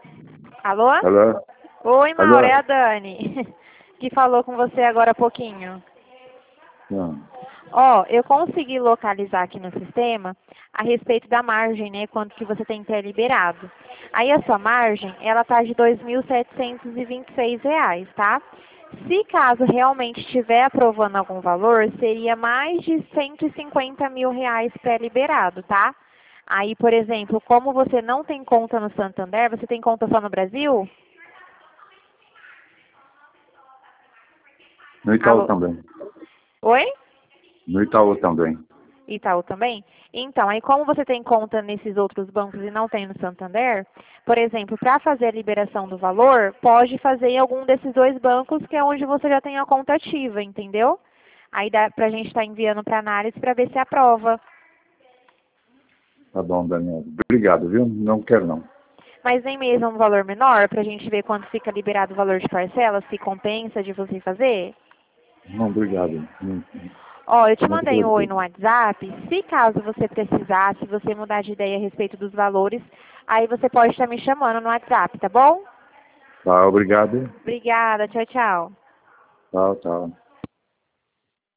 Alô? Alô? Oi, Mauro, é Alô? a Dani, que falou com você agora há pouquinho. Não. Ó, eu consegui localizar aqui no sistema a respeito da margem, né? Quanto que você tem que ter liberado. Aí a sua margem, ela tá de R$ 2.726, tá? Se caso realmente estiver aprovando algum valor, seria mais de R$ 150.000 pré-liberado, tá? Aí, por exemplo, como você não tem conta no Santander, você tem conta só no Brasil? No Itaú Alô? também. Oi? No Itaú também. Itaú também? Então, aí como você tem conta nesses outros bancos e não tem no Santander, por exemplo, para fazer a liberação do valor, pode fazer em algum desses dois bancos, que é onde você já tem a conta ativa, entendeu? Aí dá pra gente estar enviando para análise para ver se aprova. Tá bom, Daniel. Obrigado, viu? Não quero não. Mas nem mesmo um valor menor, para a gente ver quando fica liberado o valor de parcela, se compensa de você fazer? Não, obrigado. Ó, eu te Muito mandei um oi no agradecido. WhatsApp. Se caso você precisar, se você mudar de ideia a respeito dos valores, aí você pode estar me chamando no WhatsApp, tá bom? Tá, obrigado. Obrigada, tchau, tchau. Tchau, tchau.